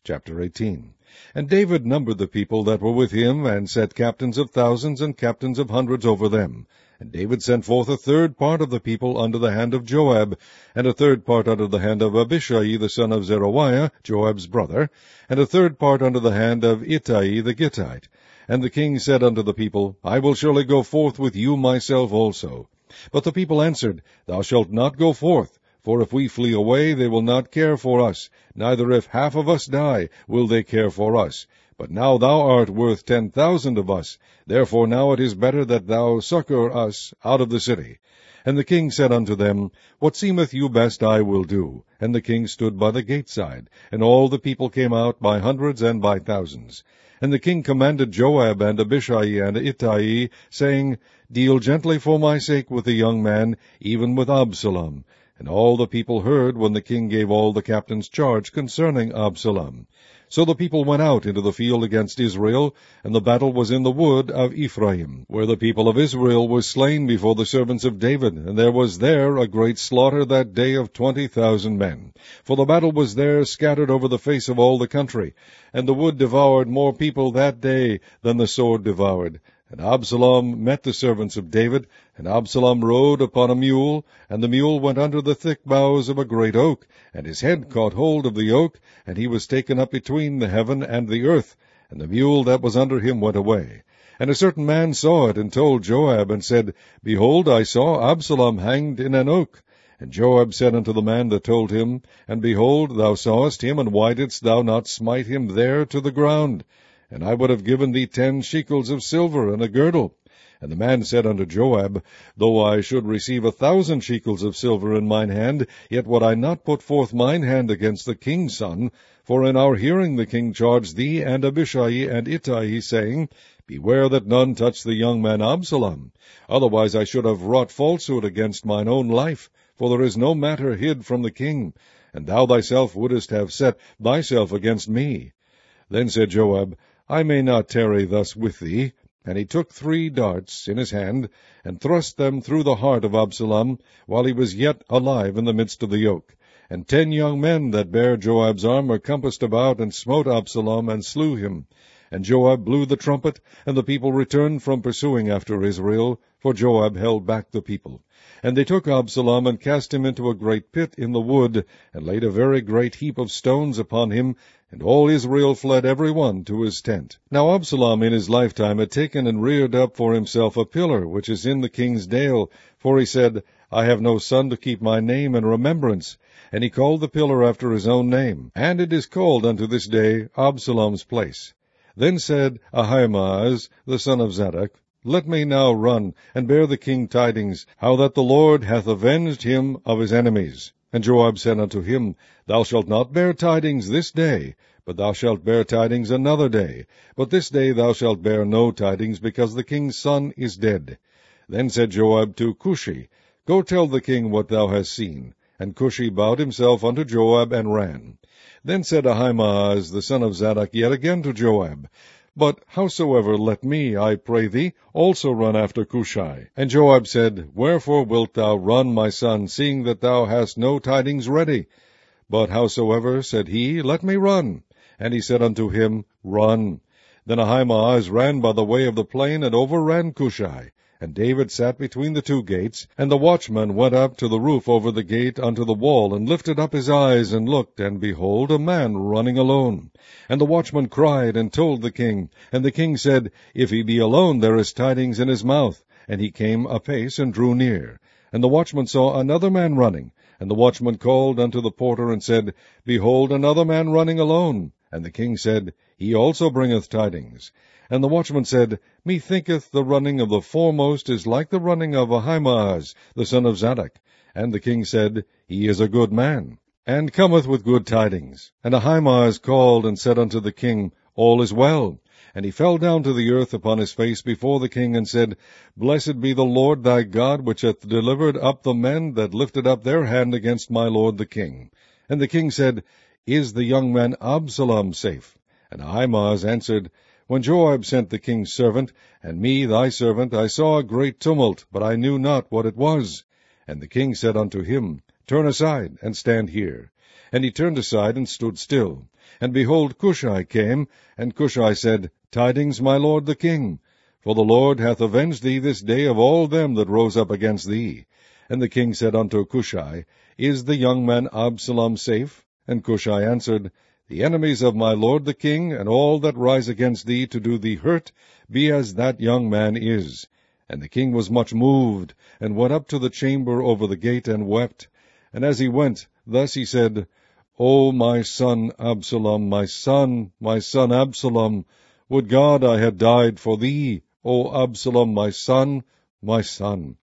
Chapter 18. And David numbered the people that were with him, and set captains of thousands and captains of hundreds over them. And David sent forth a third part of the people under the hand of Joab, and a third part under the hand of Abishai the son of Zeruiah, Joab's brother, and a third part under the hand of Ittai the Gittite. And the king said unto the people, I will surely go forth with you myself also. But the people answered, Thou shalt not go forth. For if we flee away, they will not care for us, neither if half of us die, will they care for us. But now thou art worth 10,000 of us. Therefore now it is better that thou succor us out of the city. And the king said unto them, What seemeth you best I will do. And the king stood by the gate side, and all the people came out by hundreds and by thousands. And the king commanded Joab and Abishai and Ittai, saying, Deal gently for my sake with the young man, even with Absalom. And all the people heard when the king gave all the captains charge concerning Absalom. So the people went out into the field against Israel, and the battle was in the wood of Ephraim, where the people of Israel were slain before the servants of David, and there was there a great slaughter that day of 20,000 men. For the battle was there scattered over the face of all the country, and the wood devoured more people that day than the sword devoured. And Absalom met the servants of David, and Absalom rode upon a mule, and the mule went under the thick boughs of a great oak, and his head caught hold of the oak, and he was taken up between the heaven and the earth, and the mule that was under him went away. And a certain man saw it, and told Joab, and said, Behold, I saw Absalom hanged in an oak. And Joab said unto the man that told him, And behold, thou sawest him, and why didst thou not smite him there to the ground? And I would have given thee 10 shekels of silver and a girdle. And the man said unto Joab, Though I should receive 1,000 shekels of silver in mine hand, yet would I not put forth mine hand against the king's son. For in our hearing the king charged thee and Abishai and Ittai, saying, Beware that none touch the young man Absalom. Otherwise I should have wrought falsehood against mine own life, for there is no matter hid from the king, and thou thyself wouldest have set thyself against me. Then said Joab, I may not tarry thus with thee. And he took 3 darts in his hand, and thrust them through the heart of Absalom, while he was yet alive in the midst of the yoke. And 10 young men that bare Joab's armor compassed about, and smote Absalom, and slew him. And Joab blew the trumpet, and the people returned from pursuing after Israel, for Joab held back the people. And they took Absalom, and cast him into a great pit in the wood, and laid a very great heap of stones upon him, and all Israel fled every one to his tent. Now Absalom in his lifetime had taken and reared up for himself a pillar, which is in the king's dale, for he said, I have no son to keep my name in remembrance. And he called the pillar after his own name, and it is called unto this day Absalom's place. Then said Ahimaaz the son of Zadok, Let me now run, and bear the king tidings, how that the Lord hath avenged him of his enemies. And Joab said unto him, Thou shalt not bear tidings this day, but thou shalt bear tidings another day. But this day thou shalt bear no tidings, because the king's son is dead. Then said Joab to Cushi, Go tell the king what thou hast seen. And Cushi bowed himself unto Joab, and ran. Then said Ahimaaz the son of Zadok yet again to Joab, But howsoever let me, I pray thee, also run after Cushi. And Joab said, Wherefore wilt thou run, my son, seeing that thou hast no tidings ready? But howsoever, said he, let me run. And he said unto him, Run. Then Ahimaaz ran by the way of the plain, and overran Cushi. And David sat between the 2 gates, and the watchman went up to the roof over the gate unto the wall, and lifted up his eyes, and looked, and behold, a man running alone. And the watchman cried, and told the king. And the king said, If he be alone, there is tidings in his mouth. And he came apace, and drew near. And the watchman saw another man running. And the watchman called unto the porter, and said, Behold, another man running alone. And the king said, He also bringeth tidings. And the watchman said, Methinketh the running of the foremost is like the running of Ahimaaz the son of Zadok. And the king said, He is a good man, and cometh with good tidings. And Ahimaaz called and said unto the king, All is well. And he fell down to the earth upon his face before the king, and said, Blessed be the Lord thy God, which hath delivered up the men that lifted up their hand against my lord the king. And the king said, Is the young man Absalom safe? And Ahimaaz answered, When Joab sent the king's servant, and me thy servant, I saw a great tumult, but I knew not what it was. And the king said unto him, Turn aside, and stand here. And he turned aside, and stood still. And behold, Cushai came, and Cushai said, Tidings, my lord the king, for the Lord hath avenged thee this day of all them that rose up against thee. And the king said unto Cushai, Is the young man Absalom safe? And Cushai answered, The enemies of my lord the king, and all that rise against thee to do thee hurt, be as that young man is. And the king was much moved, and went up to the chamber over the gate, and wept. And as he went, thus he said, O my son Absalom, my son Absalom, would God I had died for thee, O Absalom, my son, my son.